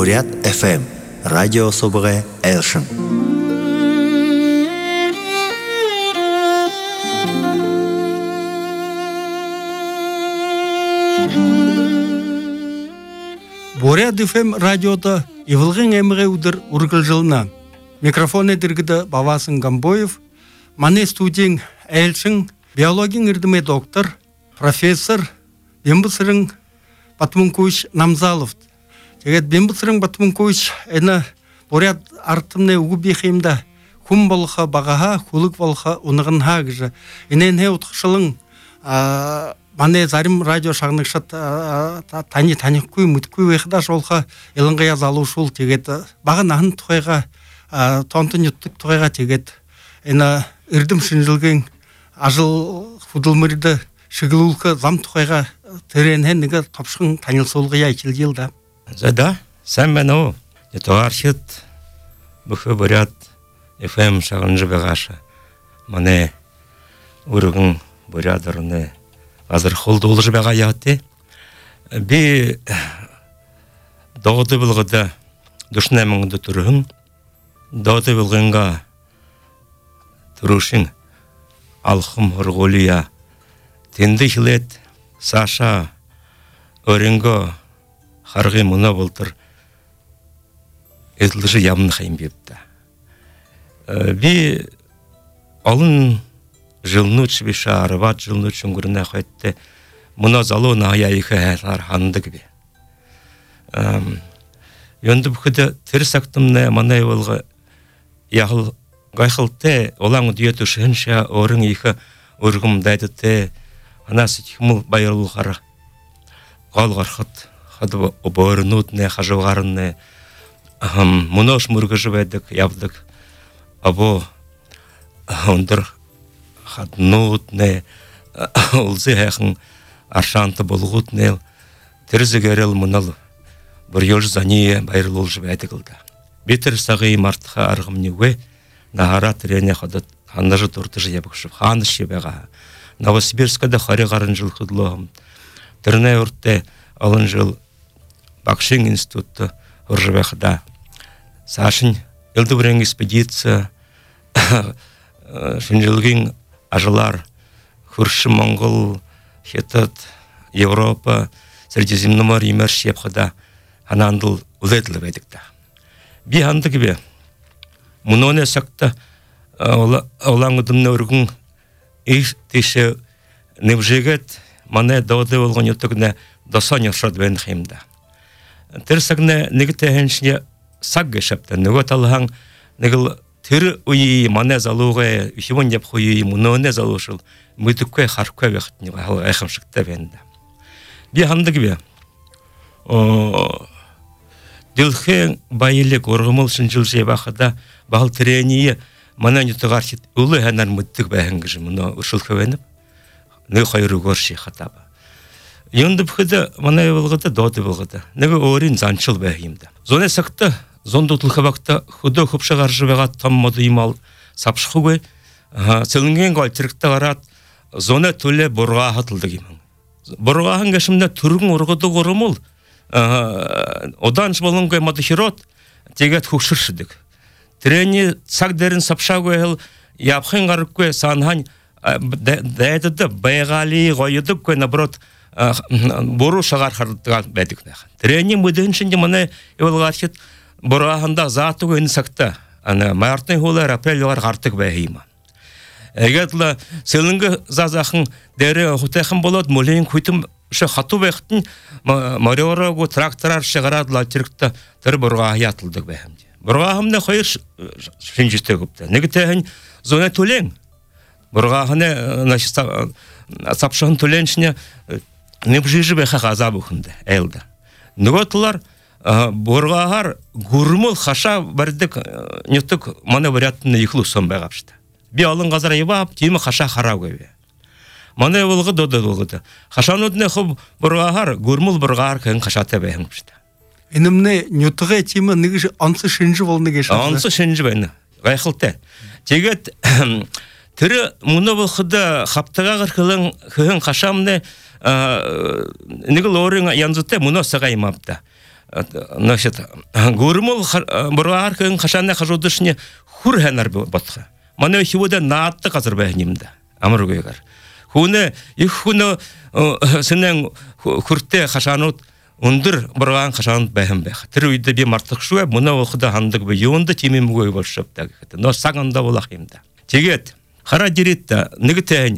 Бурят FM радио собыгы Элшин. Бурят FM радиода Ивылгын эмге удыр ургылжылна. Микрофон эдиргиде Бавасын Гамбоев, мане студияң Элшин, биология ирдиме доктор, профессор Бембысырың Батмункуич Намзалов. Тегет Бембысырың Батмункуич эна Бурят артымне угубихимда кум болха багаха, хулык болха уныгынха гыжы. Иненhe утқышылың мане зарим радио шагныкшат таникуй муткуй вехдаш олха элыңгая залушул тегет багын ахын туйга тонтын юттык туйга тегет эна ирдим шинжилген ажыл худылмырды шыгылулка зам туйга теренhen неге топшын танылсуулгыя ичилжилда. Да, сам мену етоархит бүхі Бурят FM шағынжы бегаша. Мане ургын Бурядырыны азыр холды олжы бега яты. Би доғды білгіді дүшнеміңді түрігін, доғды білгінға түрушын алқым ұрғолия тенді хилет Саша өрінгі харғы мұна болтыр етіліші ямын қайым бепті. Би алын жылны үтшібеші арыват жылны үтшінгіріне қайтты мұна залу нағаяйықы әлар хандық бе. Йонды бүкіді тірі сақтымны манай олғы яғыл ғайқылты олаңы дүйеті шынша орын ейкі ұрғым дайдыты анасы тихмыл байырылу қары ғалғарқыт хады оборынутны хажылғарынны мұнош мұргыжы бәдік явдық або ондыр хаднутны ұлзы әқін аршанты болғутны тірізі көрел мұнал бір елж зание байырыл олжы бәдігілді. Бетір сағы мартыға арғымны өй нағара тірене қадат хандажы тұртыжы ебікшіп ханы шебеға. Новосибирскада хари ғарын жыл құдылығым. Түріне өртте алын жыл Бакшин институты ұржыбеқіда. Сашын елді бірен экспедиция шынжылгин ажылар Хүрші Моңғол, Хетат, Европа, Средиземномор емер шепқыда анандыл ұлетілі бәдікті. Би анды кебе, мұноне сақта олаңыдымны өргін иш теше невжегет мане доды олған ютыгне досаня шад бен химда. Терсагне нигте хеншне сагге шапта нөгөө талхан нэгэл тэр уи мане залууга ишивон яп хуи муноне залушыл мүтүккө харккө вахтны айхамшыкта бенда. Би хандык бе. Дилхен байлык оргумул шинжилже бахада бал трение мана нютыгархит улы ханар мүттүк бахынгыжы муно ушулкөвенеп не хайру горши хатаба. Йонды бүкіді мана евылғыды, доды бұлғыды. Неге орин занчыл бәйімді. Зоне сақты, зонды ұтылқы худы құпшы қаржы бәға там моды имал сапшықы көй. Сілінген қал тірікті қарат, зоне төлі бұрға хатылды кемің. Бұрғағын кәшімде түргін ұрғыды ғырымыл. Одан жбалын көй мады хирот, тегет хұқшыршыдық. Трені сақ дәрін сапша көйіл, япқын қарып көй санхан дәйдіді байғали ғойыдық көй набырот бору шағар қардыға бәдік. Трені мүдіншінде мұны евылғаршет бұрағында заты көйіні сақта. Мартын ғолар апрель-лығар қартық бәйіма. Әгетлі селінгі зазақын дәрі құтайқын болады, мүлейін көйтім шы қату бәйқтін мариорагу тракторар шығарадыла түрікті түр бұрға ятылдық бәйімде. Бұрғағымда қойыр шынжісті көпті. Негітәйін зоне төлең. Бұрғағыны сапшығын төленшіне небжижі бәйқа ғазабы күнді әлді. Нүготылар бұрғағар ғұрмыл қаша бәрдік нетік маны вариаттыны екілу сон бәғапшыды. Би алын ғазар ебап, теймі қаша қара көйбе. Маны өлгі доды өлгіді. Қашан өдіне құп бұрғағар ғұрмыл бұрғағар кәң қашаты бәйіңіпшіді. Енімне нетіғе теймі негіші ансы шынжы болны кешімді? Ансы шынжы бәйіні. Ғайқылты. Тегет түрі мұны бұлқыды қаптыға қырқылың қашамны Нигыл орын янзыте мұны сағаймапты. значит, гурмул бурар кын хашанна хажудышне хур ханар батха. Мана хивода наатты казыр бәһнимдә. Амыргыгар. Хуны ихуны сенен хурте хашанут ундыр бурган хашанут бәһим бәх. Тирүйдә би мартык шуа моны вакыда хандык бу юнда тимем гой болшып та. Но саганда булахимда. Тегет хара диритта нигтән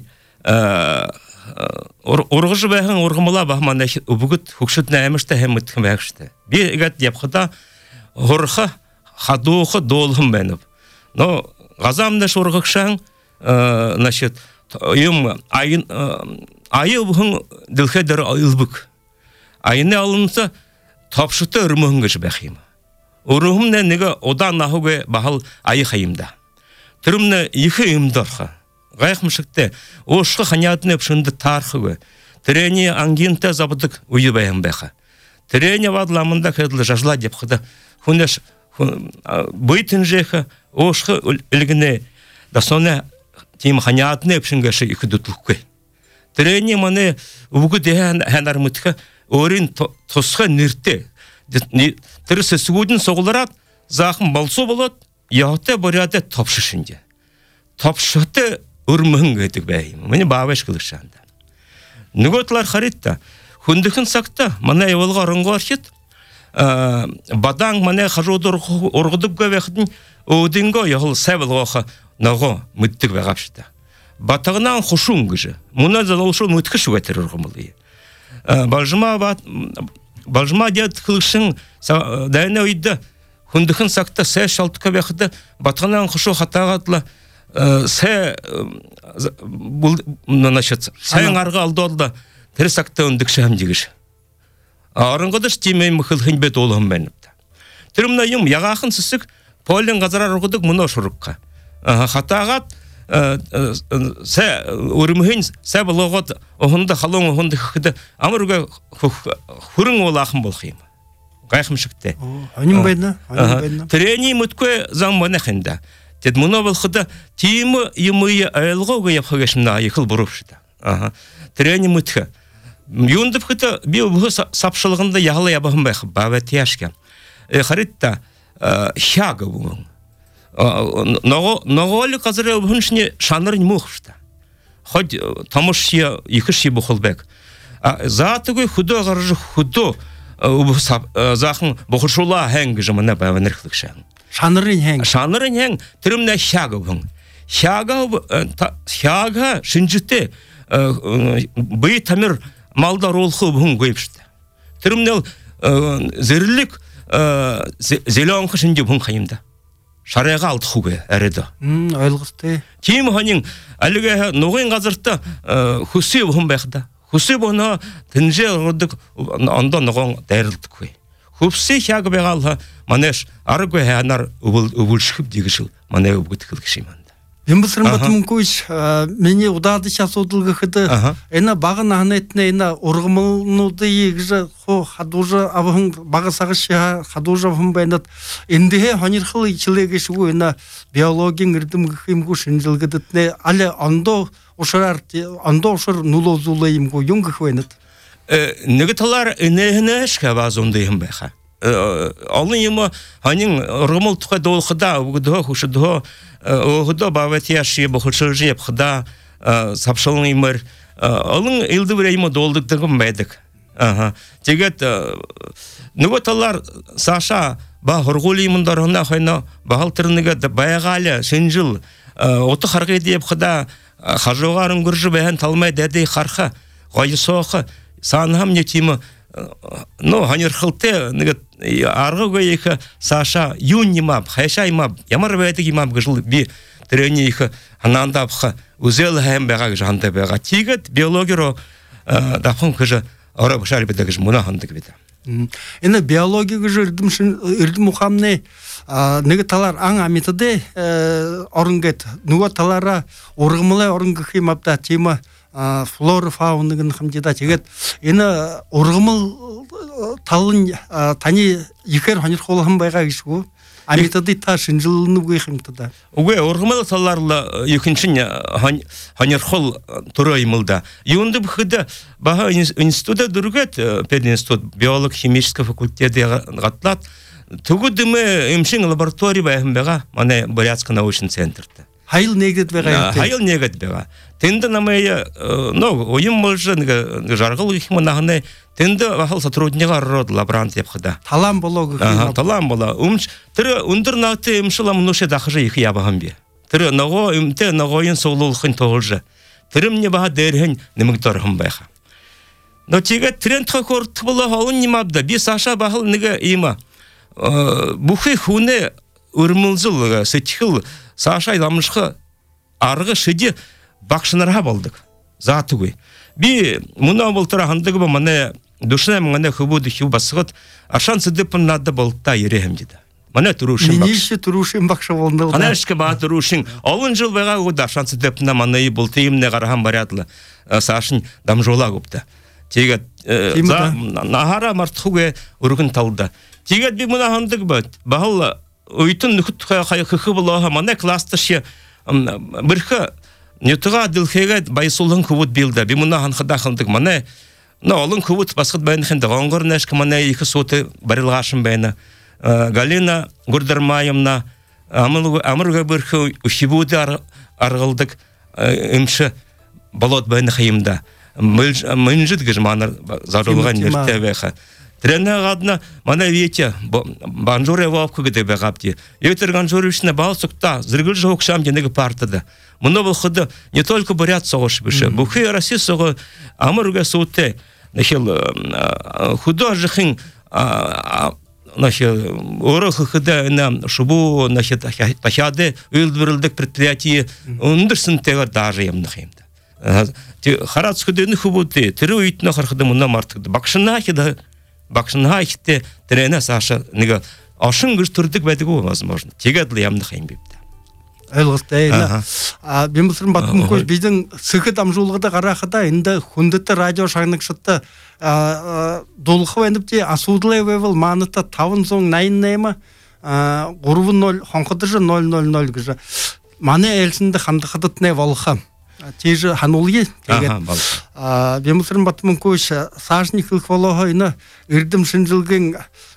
ургыжы бәһин ургымала бахманда үбүгүт хукшут нәмеште хәммит хәмәште. Би гат япхыда хурха хадухы долхым бәнеп. Но газамда шургыкшан значит юм айы бухын дилхедер айылбык. Айны алынса тапшыты үрмөңгөж бәхим. Урухымна неге одан нахуге бахал айы хайымда. Түрімні екі ұйымдарға. Ғайқмышықта ошқы қаниятыны пшынды тарқығы. Тірені ангинта забыдық үйі бәйін бәқі. Тірені вадламында кәділі жажла деп қыда. Хүнеш бұйтын жеқі ошқы үлгіне да соны тем қаниятыны пшынгашы екі дүтлікке. Тірені маны ұғы дейін әнармытқа орын тұсқа нірте. Тірісі сүгудің соғыларат зақым балсу болады. Яхты буряты топшышынды. Топшыты үрмің өтік бәйім. Мені баваш қылышанды. Нүготлар харитта. Хүндікін сақта, мана еволға рыңғы архет. Бадаң мана қажуды орғыдып көвеқдің өдінгі яғыл сәвілғаға нағы мүттік бәғапшыда. Батағынан құшуң күжі. Мұна залалшыл мүткіш өтір ұрғымылы. Балжыма дед қылышың дайына өйді Хүндікін сақта сәй шалтыққа бәқіді батқанан құшу қатағатла сәй арға алды олда тірі сақта үндік шәм дегіш. Арыңғыдыш демей мұқылғын бет олығын бәніпті. Түрімна ем яғақын сісік полин ғазарар ұғыдық мұны шұрыққа. Қатағат сәй өрімігін сәй бұлығыд ұғынды қалың ұғынды қықыды амырға хүрің ол ақын болқиым. Гайхмшыкте. Аним байна. Трени муткwe замманахында. Тед муно валхыда тимы ймые айлгога япхагашна айхыл бурушта. Трени мутха. Юндып хыта би бу сапшылыгында ягылы ябагым байх бават яшка. Харитта хяга бу. Ногол казыры буншне шанырын мухшта. Хоть тамышия ихши бухылбек. Затыгы худо гаржы худо Захын бұқыршула әңгі жымына бәвінірқлік шәң. Шанырын әң. Шанырын әң түрімді шәгі бұң. Шәгі шынжыты бұй тамыр малдар олқы бұң көйіпшті. Түрімді зірлік зелонқы шынде бұң қайымда. Шарайға алды құғы әреді. Айлғысты. Кейім ғанын әлігі ноғын ғазыртта хүсі бұң бәқді. Хүсі бұны тінже ұрдық онда ноғын дәрілдік көй. Хүпсі хәгі бәғалға манеш ары көй әнар ұвылшықып дегішіл мана өбгіт қылғышыманды. Мен бұсырын батымын көйш, мені ұдады шас одылғы қыды, әна бағын ағынетіне әна ұрғымылнуды егізі қо қадужы авығын бағы сағышы қадужы авығын бәйнат. Әндіге ханерқылы ичілегеші көй әна биологиян үрдім ғықым көшін жылғыдытіне әлі андо ошар нулозулайым көй юн ғықвайнат. Негіталар үнәйіні әшкі базундайым бәйха. Алын ема ханин ұрғымыл тұқа долқыда, ұғыдығы құшыдығы оғыда бават яши бұқыршылжы епқыда сапшылын емір. Алын елді бір ема долдықтығым бәйдік. Тегет, нүгіталар саша ба ұрғылы еміндарына қайна бағалтырыныға баяғалы шынжыл оты қарғайды епқыда қажуғарын күржі бәйін талмай дәдей қарқа ғайы соқы санғам нетімі ханерхылты арғы көйекі саша юн емап, хайша емап, ямар бәйдік емап ғыжыл би түрені екі анандапқа үзел әйім бәға жанды бәға. Тегет биологиро дақын күжі ора бұшар беді күжі мұна хандық беді. Әні биология күжі үрдім ұқамны неге талар аң аметіде орынгет. Нүгі талара орғымылай орынғы қимапта тема флора фауныгын хамдида тегет эне ургымыл талын тани икер ханир холхам байга кишгу Амитады та шинжилны гыйхымтыда. Уге оргымал салларла екіншін ханерхол тураймылда. Юнды бхыда баха института дүргет пединститут биолог химический факультеті ғатлат. Тугудымы имшин лаборатория бәхімбеға мане Бурятск научный центрді. Хайыл негдет бега. Хайыл негдет бега. Тенді намайя, ойым болжы жарғыл ұйқымы нағыны тенді вахыл сотруднеға род лаборант епқыда. Талам болу. Талам бола. Тірі үндір нағыты имшылам нұшы дақыжы иқы ябағым бе. Тірі нағо үмте нағойын соғылылықын тоғылжы. Тірі мне баға дәрігін немігдорғым байға. Но теге трендқа көрті болу ғалын немабда. Бес аша бағыл неге има. Бұқы хуне үрмілзіл, сетіхіл, саша айламышқы арғы шыде бақшынарға болдық. Затугы. Би мұна болтырағандығы ба мане душына мане хубуды ху басығыт ашан сыдыпын нады болтта ерехем деді. Мане тұрушын бақшы. Менеші тұрушын бақшы болды. Қанашқы ба тұрушын. Олын жыл байға өді ашан сыдыпына мане болтыйымне қараған барятлы сашын дамжола көпті. Тегет нахара мартхуге үргін талды. Тегет би мұна хандығы ба бағыл Уйтын нүкіт қайқықы болуға мана кластышы біркі нетіға ділхеге байсулын күвіт білді. Би мұна ханқыда қылдық мана олын күвіт басқыт бәйін қынды. Оңғыр нәшкі мана екі соты барылғашын бәйіні. Галина Гурдармайымна амырға біркі үшібуді арғылдық үмші болот бәйіні қиымда. Мүнжіт гіжманыр зарылған нерте бәйқі. Тренер гадна мана ветя банжуре вапку где бегапти. Ветер ганжуришна балсукта зргыл жокшам денег партада. Муно выхода не только бурят согош бише. Бухи Россия сого амырга суте. Начал художникин начал урок худа на шубу начал тахяде үлдвирлдик предприятие ундерсен тегар даже ямнахимда. Харат сходыны хубуты. Тиру итна хархда муна мартыды. Бакшына хида Бақшынға екте трені саша неге ашын күш түрдік бәдігі о, возможно. Тегедлі ямды қайын бепті. Әлғысты әйіні. Мен мұсырын батым көз бейдің сықы дамжулығыда қарақыда енді хүндітті радио шағынық шытты долықы әндіпте асудылай вевіл маныта тавын соң найын найма ғұрывы 0, қонқыдыжы 0-0-0 күжі. Маны әлсінді қандықыдытыне волықы. Тежі ханулге тегет. Бемусырын батымын көш сажникілік волығы іні үрдім шынжылген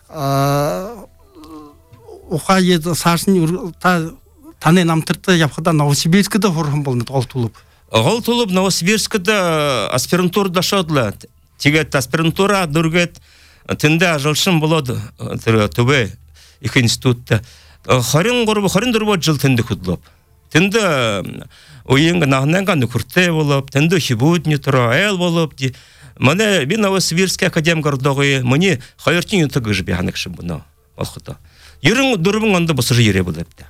оқа еді сажын таны намтырты япқыда Новосибирскіде ғұрғын болынды ол тұлып. Ол тұлып Новосибирскіде аспирантурда шодылы. Тегет аспирантура дүргет тінде жылшын болады түбе екі институтта. Харин дұрбы жыл тінде күділіп. Тінде ойынға нағынанға нүкірте болып, тінде хибудні тұра әл болып. Міне мен Новосибирский академ ғырдығы, міне қайыртын үтігі жібе ғанықшы бұны. Ерің дұрбың онда бұсыры ере болыпты.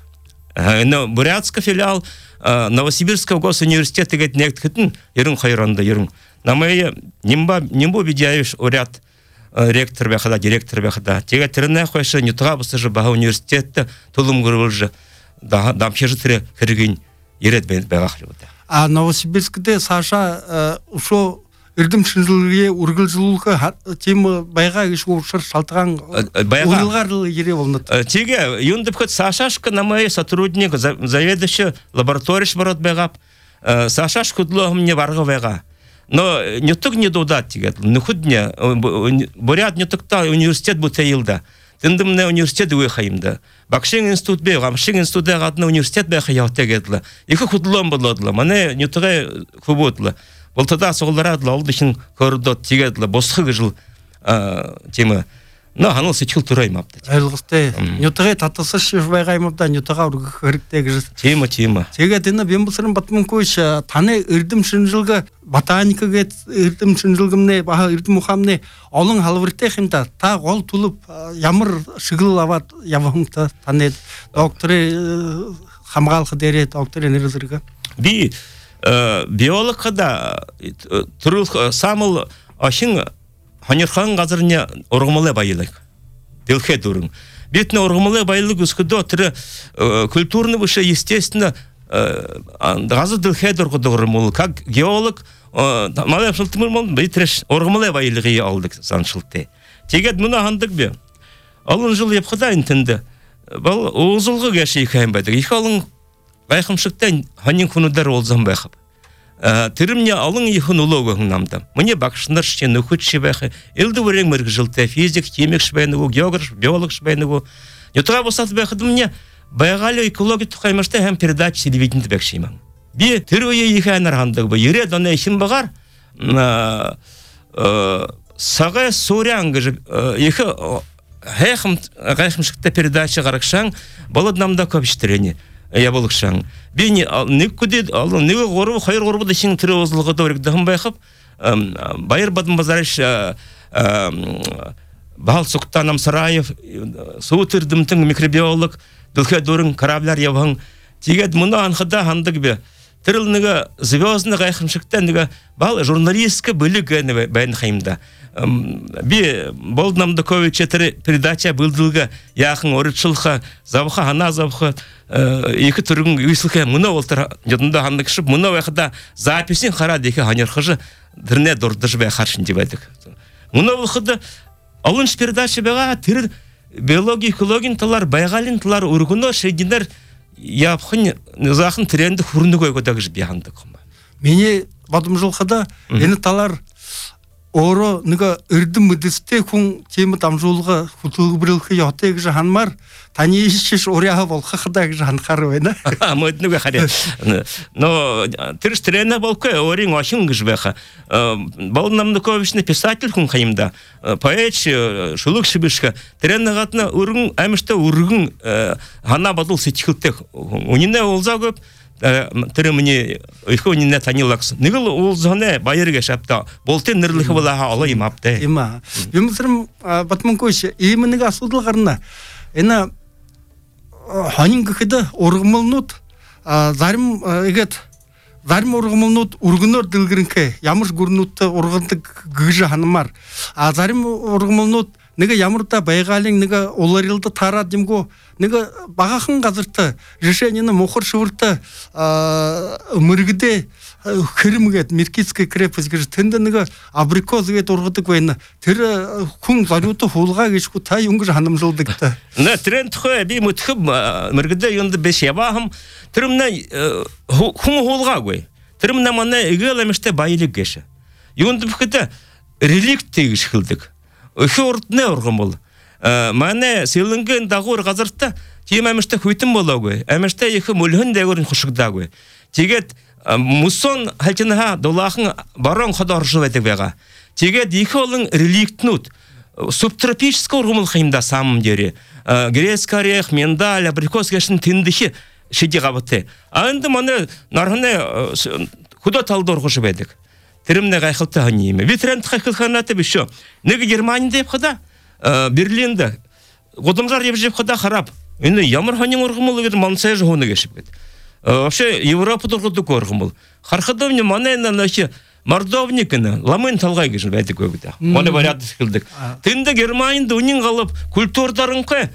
Бурятск филиал Новосибирского госуниверситета нект кітін ерің қайырында ерің. Намайы нембо бедяевиш уряд ректор бәқыда, директор бәқыда. Теге тіріне қойшы нүтіға бұсыры баға университетті тұлым ғырылжы. Дамшежі тірі кірген ерет бәғақлы бұды. Новосибирскіде Саша ұшо үрдім шынжылыге үргіл жылылығы темі байға еші ұшыр шалтыған ұйылғарлы ере болынды. Теге, юндып қыт Сашашқа намайы сотрудник, заведующий лабораториш барот бәғап. Сашашқа ұдылығы мне барғы бәға. Но не тұқ не додат, теге, нүхудне, бурят не тұқта университет бұты елді. Тендім не университет өйхайымды. Бақшың институт бей, ғамшың институт ғадына университет бәйхай яуты кеділі. Екі құдылым бұдылыдылы, мане нютығы құбудылы. Болтада соғыларадылы, ол дышын көрдот тегеділі, босқы жыл темі. Но ханыл сычыл тұраймапты. Әлғысты. Нютығы татысы шешбайғаймапта, нютыға ұрғы қырықтегі жыз. Темі. Тегедіні бен бұсырын батымын көш, таны үрдім шынжылғы, ботаникаға үрдім шынжылғымне, баға үрдім мұқамне, олың халвырте қымта, та ол тұлып, ямыр шығыл ават явыңта, таны докторы қамғалқы дере, докторы нерізіргі. Би биологқа да тұрыл самыл ашың Ханерхан газырне оргмалы байлык. Делхе дурун. Бетне оргмалы байлык үскүдө тиры культурный выше естественно газы делхе дургудурмул как геолог мала шылтымыл битреш оргмалы байлыгы алдык саншылты. Тегет муна хандык бе. Алын жыл япкыда интенде Бұл оғызылғы кәші екайын бәді. Екі алың байқымшықтан ханин күнудар олзан байқып. Тірімне алың ехін ұлы өғін намдам. Мне бақшындар шен үхіт шебәқі, елді өрен мөргі жылты, физик, химик шыбайныгу, географ, биолог шыбайныгу. Ютыға болсаты байқыды мне байғалы экология тұқаймашта әм передача телевиденді бәкшеймін. Би тірөйе екі әнір ғандығы бұл. Ере дона ешін бағар, сағы соряңғы екі ғайқымшықта передача қарақшаң, бұл намда көп іштірені. Я болықшаң. Бені некуде неге ғору хайыр ғору да сен түрі озылығы дөрекдігін байқып, байыр бадын базарыш бағал сұқтанам Сараев, суытырдымтың микробиолог, дүлке дөрін караблар явың. Тегет мұны анқыда хандық бе. Тірілінігі звездны ғайқымшықта бағал журналисткі бөлігі бәйін қайымда. Би болдынамды көветші передача бұлдылғы яқын орытшылға, завыға, ана завыға, екі түрігін үйсілге мұны олтыр жодында хандық шып, мұны вақыда записін қарады екі ханерхыжы дірне дұрдыжы бәй қаршын деп әдік. Мұны олқыды алынш передача бәға тірі биология, экологин талар, байғалин талар үргіні шейдіндер япқын нызақын тіренді хүрінді көйгөдегі жібе хандық. Мені бадым жылқыда ені талар Оро ныга үрдім мүдісте күн темі тамжулға құтылғы бірілгі яғытегі жахан мар, тани ешеш орияға болға қыдағы жахан қары өйна. Мүдінуге қаре. Но түріш түрені болқы орин ашын ғыжбәқа. Балынамды көбішіне писатель күн қайымда. Поэт, шулық шыбышқа. Түрені ғатына үргін, әмішті үргін ғана бадыл сетікілтек. Өніне олза көп. Түрі міне ұйқы өніне танилақсы. Негіл ол зоне байырға шапта. Болтен níрлігі болаға алы имапты. Има. Бемізірім батмын көші. Емінігі асудылғарына. Әні ханин күхеді орғымылнут. Зарим орғымылнут үргінер ділгірінкі. Ямыш көрінутты орғынды гүжі ханымар. Зарим орғымылнут Неге ямырда байғалың, неге оларылды тара демго, неге бағақын қазырты, решениені мұқыр шывырты мүргіде кірімгет, меркетский крепость кірі, тенді неге абрикоз ет орғыды көйіні, тірі күн зарюты хулға кешку тай үңгір ханым жылдықты. Тренд қой, бей мүтхіп мүргіде енді беш ябағым, түрімні күн хулға көй, түрімні мана үгелеміште байлық кеші. Енді бүкіді реликт тегіш қылдық. Өші ұртыне ұрғым бол. Мәне селінген дағыр ғазыртта тем әмішті көйтім бол ауғы. Әмішті екі мүлігін дәгірін құшықда ауғы. Тегет мұсон хәлтініға долақын барон қадар жыл әдік бәға. Тегет екі олың реликтнут. Субтропическі ұрғымыл қайымда самым дері. Грецка орех, миндаль, абрикос кәшін тіндіхі шеде қабыты. Анды мәне нарғыне құда талды ұрғышы бәдік. Тірімне қайқылты ғанейме. Ветеран қайқылғанаты біші. Неге Германия деп қыда, Берлинді, ғодымжар еп жеп қыда қарап. Енді ямыр ғанен ұрғымыл егер мансая жоғыны кешіп кеді. Вообще, Европа тұрғыды көрғымыл. Қарқыдовне маңайынан мордовникіні, ламын талғай кешін бәді көбіді. Оны баряды сікілдік. Тінде Германияда үнен қалып, культурдарын қой,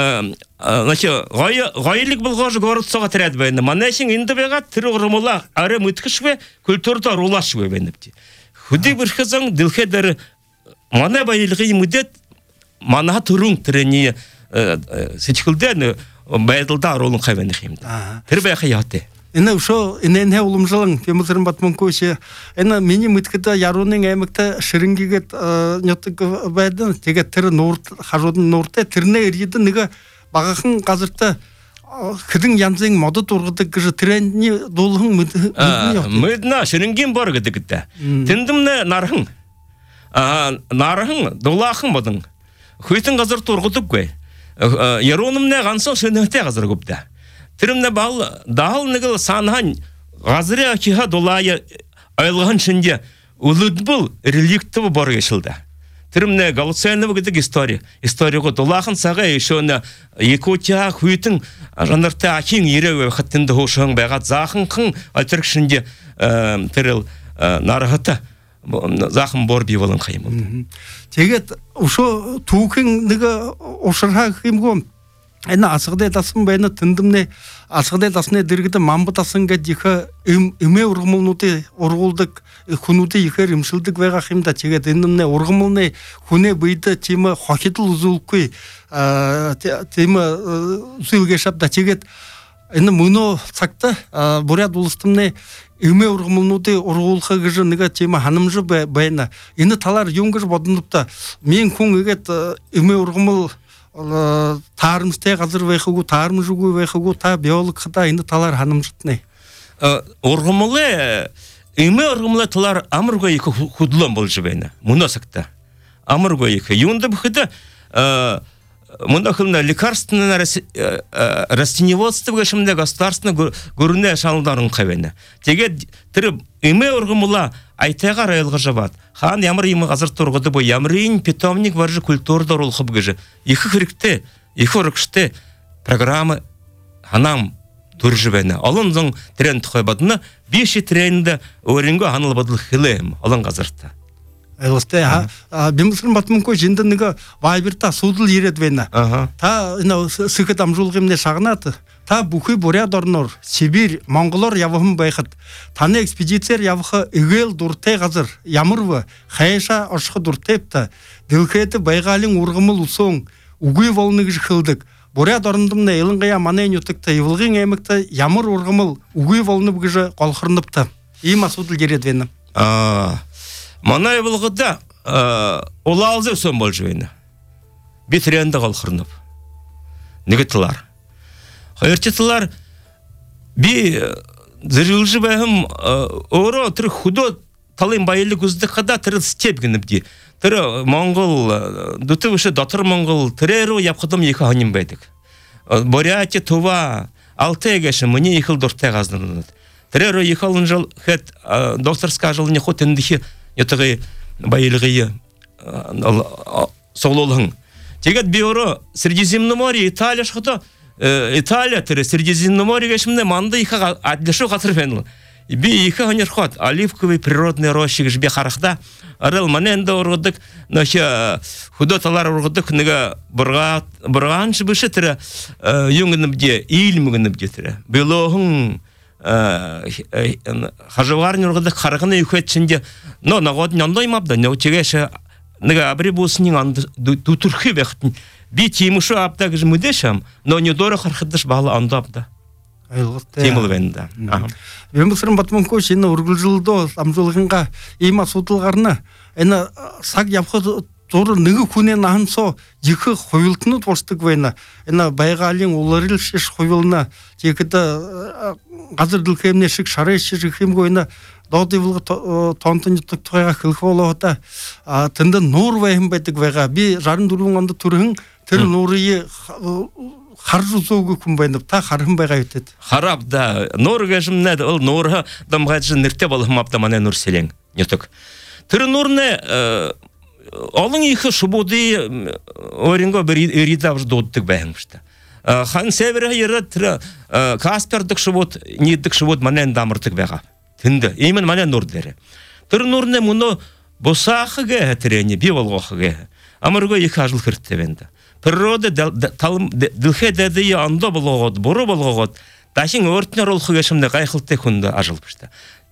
ғайлық бұлғажы ғорытсаға тірәді бәйінді. Манайшың енді бәға түрі ғырымыла әрі мүткіш бе, күлтурда рулашы бе бәйіндіпті. Хүді бір қызың ділхедері мана байлығы мүдет, манаға тұрың түріне сетікілден бәйділда ролын қайбәні қеймді. Түрі бәйқы яғды. Ені ұшо, енен ұлым жылың, темізірін батмын көші. Ені мені мүткіді яруның әмікті шырынгегет нөттік бәйдің, теге түрі қажудың нұрты, түріне ереді неге бағақын қазырты кірдің янзың моды тұрғыды кіжі түрәне долығың мүдіне яқты. Мүдіне шырынген бар кіді кітті. Тіндімні нарғың. Нарғың, долақың бұдың. Көйтін қазыр тұрғыдық көй. Яронымне ғансың шырынығыте қазыр көпті. Тірімді бағыл, дағыл негіл санған ғазыры акиға долайы айлығын шынде ұлыд бұл реликті бар ешілді. Тірімді Галуцияны бұгідік историяғы долағын саға ешіні Якутия құйтын жанырты акин ереуі қыттынды ғошығын бәғат зақын қың альтырк шынде тіріл нарығыты зақын бор бейвалын қайым болды. Тегет ұшы туықын неге ұшырға қиым ғом. Ena asgıda tasın bayna tındımne asgıda tasne dirgide mambı tasınga dika üme urgumulnuti urgulduk hunuti yıkar imşıldık ve gahimda çeget tındımne urgumulne hune bıydı çima hoşitl uzulkuy çima uzulgeşap da çeget ena muno sakta buraya dolustımne üme urgumulnuti urgulka gıcı niga çima hanımcı bayna ena talar yungır bodunupta men kun eget üme urgumul тарымстай қазір вайхугу тарым жугу вайхугу та биолог хата инде талар ханымжытны оргумлы эме оргумлы талар амырга екі худлан болжы бейна мунасакта амырга екі юнда бхыда мундахылна лекарственное растениеводство гашымда государственное гөрүнө шалдарын кабена теге тире эме оргумла айтайга райлга жабат хан ямыр имы азыр тургуды бу ямрын питомник баржы культурда рулхып гыжы екі хирикте екі урыкште программа ханам туржыбена алындың тренд койбадына 5 тренде оринго ханыл бадыл хилем алын газырта Элсте бимсин батмынко жиндыныга вайберта судул ередвена та ина сыкы тамжулгымне шагнаты та бухы буря дорнор Сибирь монголор явым байхат таны экспедиция явхы игел дурте газыр ямырвы хайша ошхы дуртепта дилкети байгалин ургымыл усоң угуй волныгы жыхылдык буря дорындымна элингая манен ютыкта ивылгын эмикта ямыр ургымыл угуй волнып гыжы колхырныпты има судул ередвена Манай булгыда олалзы сон болжуйна. Битренде калхырнып. Нигетлар. Хайрчытлар би зырылжы бәһим оро тир худо талын байлы күзді қада тир степгеніп ди. Тир монгол дуты выше датыр монгол тиреро япқыдым екі ханим байдык. Бурятия Тува Алтайгаши мне ихыл дуртай газдырнат. Тиреро ихалын жыл хет докторска жыл не хот эндихи ятыгы байлыгы соглолың. Тегет биоро Средиземное море Италия шхото Италия тире Средиземное море гашымда манда иха адлышу катырфенл. Би иха ханер хот оливковый природный рощик жбе харахда арыл маненда ургыдык наша худоталар ургыдык нега бурган шбышы тире юнгыныбде илмыгыныбде тире. Белогың хажыварны ургыдык харагыны үкетчинде но нагод няндоймабда не учегеше нега абрибусның анды тутурхы бехтин би тимушу апта гыж мыдешам но не дора хархыдыш балы андапда темыл венда Бембусрын батмынко шені ургылжылды амжылғынға има сутылғарны эна сак япқы Зор ныгы күнен ахынсо екі қойылтыны толстық вайна. Эна байғалин оларыл шеш қойылына текіді қазір ділкемне шық шары шеш жықым көйна доғды вылғы тонтын жұттық тұғайға қылқы олағыта тынды нұр вайым бәдік вайға. Би жарын дұрыңғанды тұрғын тір нұрыйы қаржы соғы күн байындып, та қарым байға өтеді. Харап да, нұр ғажым нәді, ол нұрға дамғайжы нірте балығым апта мане нұр селен. Нетік. Тір нұрны Олың екі шубуды оринго бір иридавж доддық бәйіңішті. Хан сәвірі ері тірі Каспердік шубуд, неддік шубуд манен дамырдық бәға. Тінді, емен манен нұрдері. Тір нұрны мұны бұсақы гәі тірені, бивалғақы гәі. Амырға екі ажыл кіртті бәнді. Природа ділхе дәдіе анда болғауд, бұры болғауд. Дашың өртінер олқы кәшімді қайқылты күнді ажыл бішті.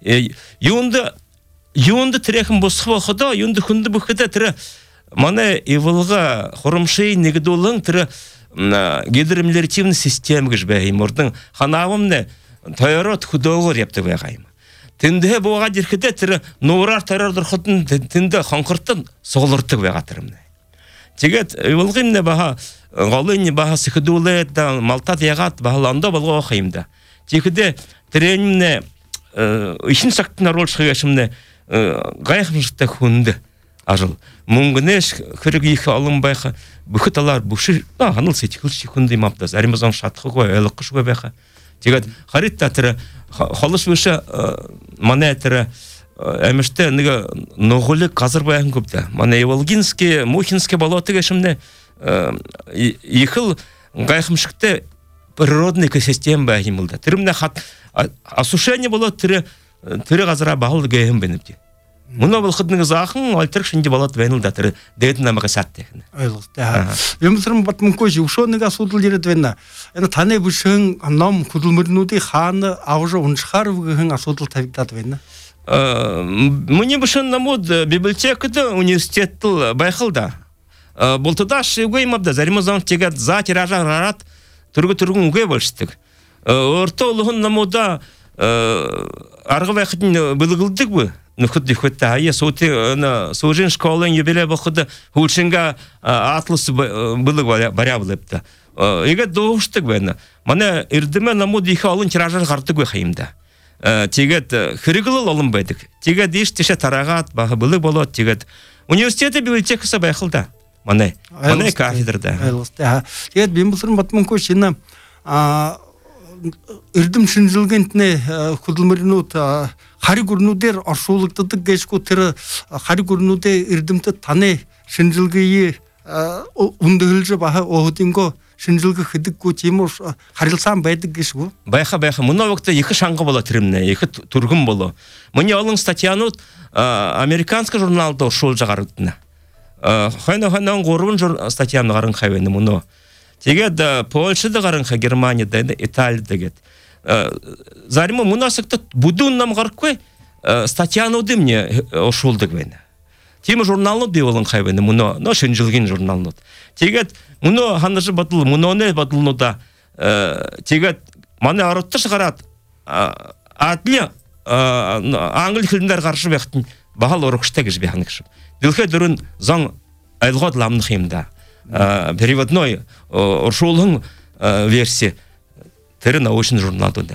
Юнды тірекім бұсқы бұқыда, юнды күнді бұқыда тірі маны евылға құрымшай негідолың тірі гидромелиоративный система кіш бәйім. Ордың ханавымны тайырат құдауғыр епті бәйғайым. Тінді бұға деркіде тірі нұрар тайырдыр құтын тінді қанқырттын соғылыртық бәйғатырымны. Тегет евылғымны баға ғалыны баға сықыдулы малтат яғат бағаланда болға оқайымда. Тегеде тіренімні үшін сақтына рол шығашымны ғайқымшықта хүнді ажыл. Мұңғынеш көрігі екі алым байқа бүкіталар бүші ғаныл сетікілші хүнді имаптаз. Әремізан шатқы қой, әліққыш қой байқа. Тегет қаритта тірі қалыш бүші мана тірі әмішті нұғылы қазір байқын көпті. Мана Еволгинский, Мухинский балаты кәшімді екіл ғайқымшықта природный экосистем байқын бұлда. Тірімді осушение болады тірі қазыра бағылды гәйім бәніпті. Мұны бұл қыдыңыз ақын, альтырық шынде балат вәнілді атыры, дэйдің намаға сәттекіні. Ойлық. Емісірім батмын көші, ұшоныға судыл жерет вәнна. Тане бүшің, нам күділмірінуді қаны аужы ұншықар вғығын асудыл тавиктат вәнна. Мұне бүшін намуд библиотекады университеттіл байқылда. Бұлтыда шығой мабда, зарымызан тегет за тиража рарат түргі-түргін үге бөлшістік. Орта олығын намуда арғы вәқітін бұлығылдық бұ. Нөхітті хөтті айы, соғын школын ебеле бұқыды хұлшынға атлысы бұлық баря бұлыпты. Еге доғыштық бәні. Мана үрдіме намуд ехі алын тиража ғартық өқайымда. Тегет хырығылыл олым бәдік. Тегет еш теше тарағат, бағы бұлық болот, тегет университеті библиотекасы байқылда. Мана кафедрда. Тегет бен бұсырын батмын көшіні үрдім шынжылгентіне күділмірінуд қари көрінудер аршулықтыдық кешкі түрі қари көрінуде үрдімті таны шынжылгейі ұндығылжы бағы оғытынғы шынжылғы қыдық көтемі қарылсан бәйдік кешкі. Байқа, мұна вақытта екі шаңғы бола түрімне, екі түргім болу. Мұне олың статьяны американскы журналда шол жағарықтына. Хайна-хайнан ғорбын статьяны ғарын қайвені мұны. Тегет Польшада ғарынға, Германияда, Италияда гет. Зарымы мұнасықты бұдуыннам ғарқой статьяны өдімне ошолдық вені. Темі журналны беуылын қайвені, мұны шынжылген журналны. Тегет мұны ханыжы батыл, мұны батылны да тегет маны арытты шығарат атлы аңғыл тіліндер қаршы бәқтін бағал орықшты кеш бәқінікшіп. Ділхе дүрін заң айлғад ламны қиымда. Переводной оршулың версия тірі научный журналында.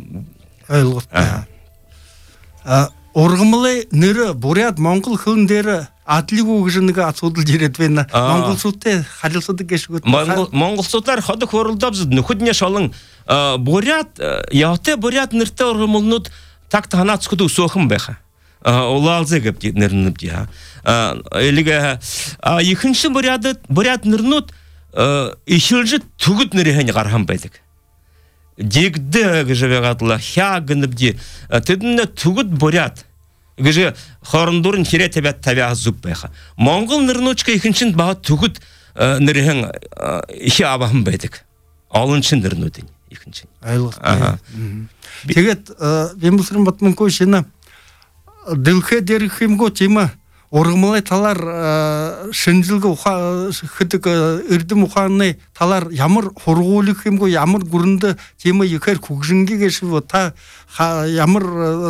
Орғымылы нөрі бурят моңғыл хылындері атлы көгіжінігі атсудыл жеретвені моңғыл сұтты қарылсыды кеші көтті. Моңғыл сұттар қады көрілдап зүдіні. Құдіне шалың бурят, яғты бурят нұртты орғымылынуд так-та ғана тұскыды соқым бәқі. Олалзы кеп нырнып дия. Элиге екінші бурят нырнут ишилжи тугут нырыхани қархан байдык. Дегді гыжы вегатла хягынып ди. Тедінне тугут бурят. Гыжы хорындурын хире тебят табя зуб байха. Моңғыл нырнучка екіншін баға тугут нырыхан ихи абахын байдык. Алыншын нырнудын екіншін. Айлық. Тегет, мен бұсырын батмын көшіні Ділхе деріхімгі тема орғымылай талар шынжылғы қытық үрдім ұқанны талар ямыр хорғулық хімгі ямыр күрінді тема екер көкжінге кешіп та ямыр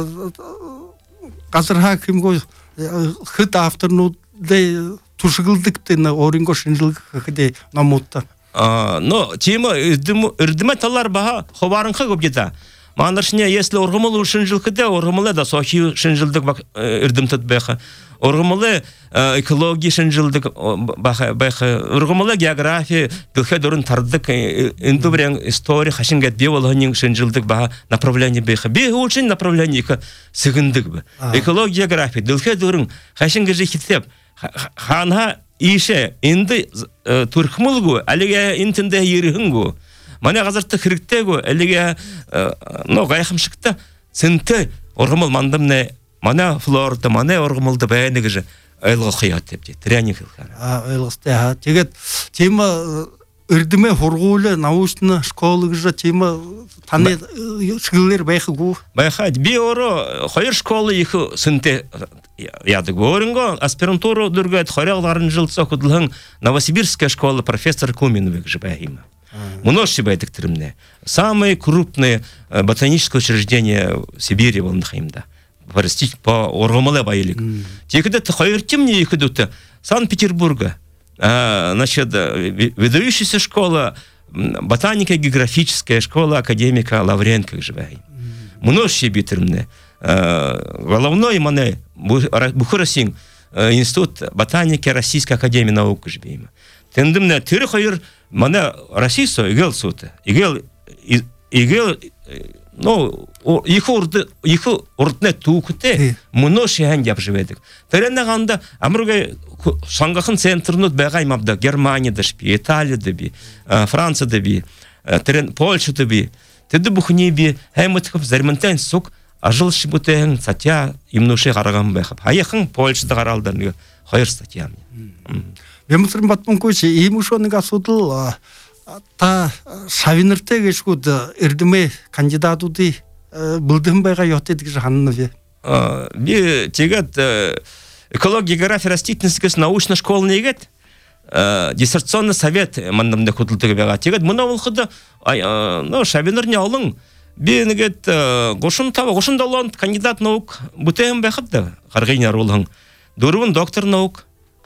қазырға хімгі қыт авторнуды тұшығылдықтыны орынғы шынжылғы қыды намутты. Тема үрдіме талар баға ховарынға көп кета. Мандаршыне, если орғымылы шынжылқыде, орғымылы да сохи шынжылдық үрдімтіт бәқі. Орғымылы экология шынжылдық бәқі. Орғымылы география, білхе дұрын тардық, үнді бірен история, қашын гәт бе олғанын шынжылдық бәқі направление бәқі. Бе олшын направление сығындық бі. Экология, география, білхе дұрын қашын гәжі хитеп. Ханға ише, үнді түрхмылғы, әліге үнтінде ерігінгу. Мане қазірті қырықтegu, әліге ғайқым шықты, сінті орғымыл мандымны, мане флорды, мане орғымылды бәйінігі жы айлғы қият депті, тренинг қылған. Айлғысты, тегет, тема үрдіме хорғулы, наушны, школығы жы, тема таны шығылыр байқы ғу? Байқы, бе оры, қойыр школы егі сінті ядығы. Орынғы аспирантуру дүргәт, қойрағларын жылтса күділің Новосибирская школа профессор Куминовик жы бәйімі. Множество байтых тюрьмы. Самое крупное ботаническое учреждение в Сибири, Волнахимда. По Оргамале боелик. Те, когда ты хайртим мне их идут, Санкт-Петербурга. Значит, выдающаяся школа, ботаника, географическая школа академика Лавренко живая. Множество битырмне. Головной мане Бухарасин институт ботаники Российской академии наук живем. Тендемне тыры хайр мане Российсо игел суты. Игел их уртне туукте множество хандяп живедик. Тереннаганда амруга сангахын центрнут бегаймабда Германияда шпи, Италияда би, Францияда би, терен Польшада би. Теди бухни би хаймытхып зарментен сук ажыл шибутен статья имнуше қараған байқып. Аяқын Польшада қаралдар хайыр статья. Бемусрын батмын көші, емушоның асудыл та шавинырте кешкуд эрдиме кандидатуды былдым байға йоттедік жанны бе. Би тегет экология, география, растительность научная школа негет. Диссертационный совет мандамда кутылтыгы бега. Тегет мына болхыды шавиныр не алың. Би негет гошын далон кандидат наук бутем бехатта каргыйнар улың. Дурун доктор наук.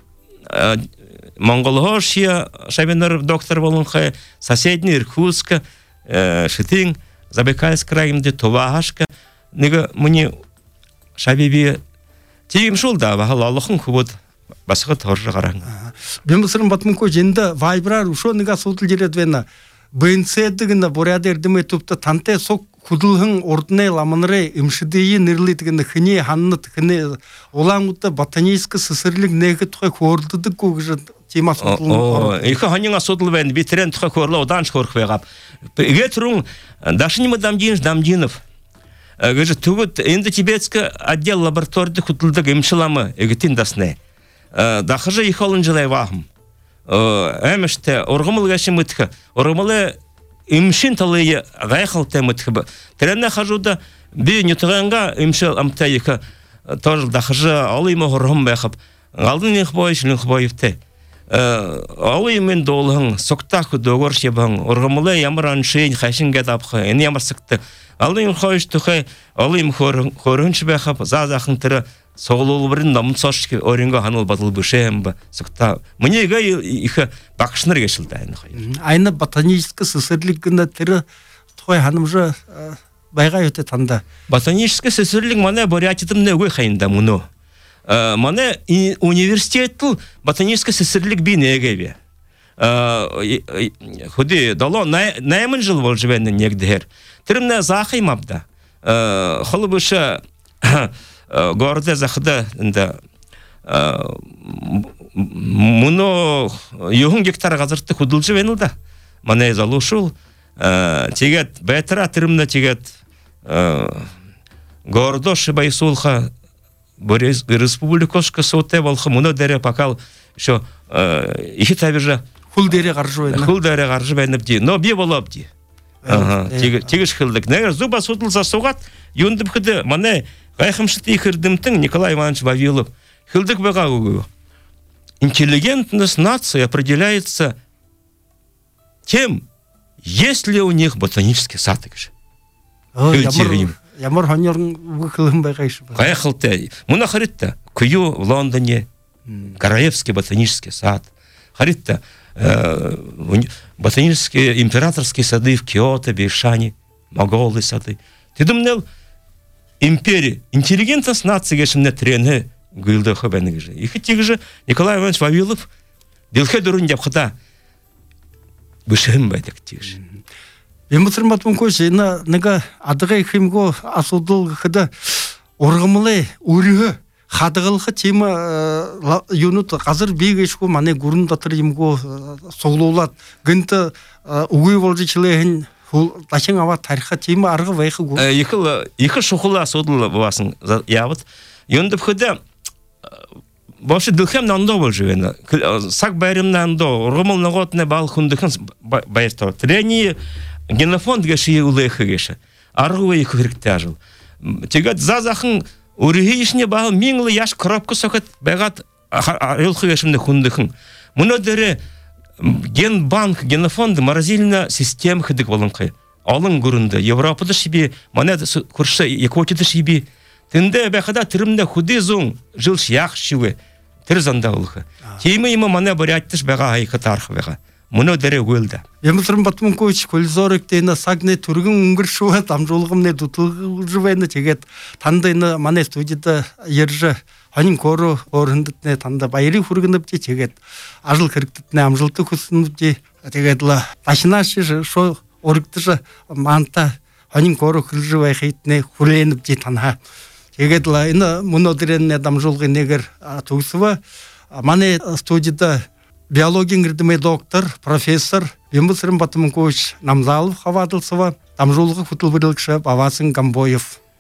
Монголошия шавиныр доктор болынхы, соседний Иркутска, Шитин, Забайкальск районында Тувашка. Неге мне шабиби тегим шул да бағал Аллахын күбіт басығы тұржы қараң. Бемусрын батмын көй женді вайбрар ушо нега сутыл жередвена БНЦ-дігіні борядердіме тұпты танте сок кудылғын ордыне ламыныры имшидейі нерлитігіні хіне ханныт хіне олаңғыты ботанийскі сысырлік неге тұқай көрдідік көгіжі тема сутылын. Екі ханыңа сутыл бәнді бетерен тұқай көрілі одан шқорық бәғап. Еге тұрың дашынымы Дамдинов. Гыжы тугут инде тибетский отдел лаборатории хутылдык имшиламы эгитин дасне. Дахыжы ихолын жылай вахым. Эмеште оргымыл гашимытхы. Оргымылы имшин талые гайхал темытхы. Теренне хажуда би нютыганга имшил амтайыхы. Тоже дахыжы алыймы оргым бэхып. Алдын ихбойш линхбойфте. Алыймын долғын соқтақы доғыр шебің. Оргымылы ямыран шейн хайшын гэдапхы. Эни ямар сықты. Алдын қойш тұқай, алым көрінші бәқап, зазақын түрі соғылуы бірін намын сошки орынға ханыл батыл бүшем ба, сұқта. Мнеге иқы бақшыныр кешілді айны қойыр. Айны ботаническі сысырлігіні түрі тұқай ханымжы байға өте танда. Ботаническі сысырлік мана борятетімне өй қайында мұны. Мана университеттіл ботаническі сысырлік бейнеге бе. Худи дало наймын жыл бол жібендің негдігер. Тірімне зақым абда. Құлы бұшы горде зақыда мұны 100 гектар ғазыртты құдыл жібенілді. Мана езалу шул. Тегет бәтіра тірімне тегет гордо шыбай сұлға республикошқа соте болғы мұны дәрі пақал ихи табиржа Хул дере қаржы бәйніп дей. Но бе болып дей. Тегіш қылдық. Негер зуба сутылса соғат, юндып қыды, мане ғайқымшыты екірдімтің Николай Иванович Вавилов. Қылдық бәға өгі. Интеллигентность нации определяется тем, есть ли у них ботанический сад. Ямар ханерін вықылым байғайшы. Қайқылты. Мұна қаритта, Күйу в Лондоне, Гараевский ботанический сад. Харитта, ботанические императорские сады в Киото, Бейшане, Моголы сады. Ты думал, империя, интеллигентность нации, гешимне трені гүлді хабәні геші. Ихі тегі же Николай Иванович Вавилов билхе дұрын депқыда бүшім бәдік тегі же. Ембітірматым көші, нега адығай химго асудыл қыда орғымылы өрігі Хадығылғы тема юнут қазір бейгешку мане гурын датыр емго соғылулат. Гынты уғый болжы чілеген лашың ава тарихы тема арғы вайқы гурын. Екі шоқылы асудылы боласын явыт. Юндып қыда башы дылхем нандо бол жуена. Сак байрым нандо, орғымыл нағотыны бал хүндіхін байыртау. Трени генофонд геші улайқы геші. Арғы вайқы хірікті ажыл. Тегат зазақын Урихи ішіне бағыл меңлі яш коробка соқыт бәғат арылқы гешімді хүндіхін. Мұны дәрі генбанк, генофонд, морозильна система хыдық болынқы. Алың көрінді. Европада шибе, мана күрші Якутияда шибе. Тінде бәқада түрімді худы зоң жыл шияқ шуы. Тір занда олықы. Кеймі ема мана боряттыш бәға айқы тарқы бәға. Мұны дәрі өлді. Емісірім батымын көйч, көлзоректейні сагне түргін үңгір шуға тамжолығымне тұтылғы жывайны тегет. Тандайны мане студияда ержі ханин көрі орындытне танда байыры хүргініп де тегет. Ажыл кіріктітіне амжылты күсініп де тегетлі. Башынашы шо орықтышы манта ханин көрі күлжі байқайтыне хүрленіп де танға. Тегетлі, мұны діренне дамжолғы негер тұғысыва. Мане студияда биология гірдіме доктор, профессор, Ембісірім Батымын көш Намзалов Хавадылсыва, Тамжулғы Футылбырылықшы Бавасын Гамбоев.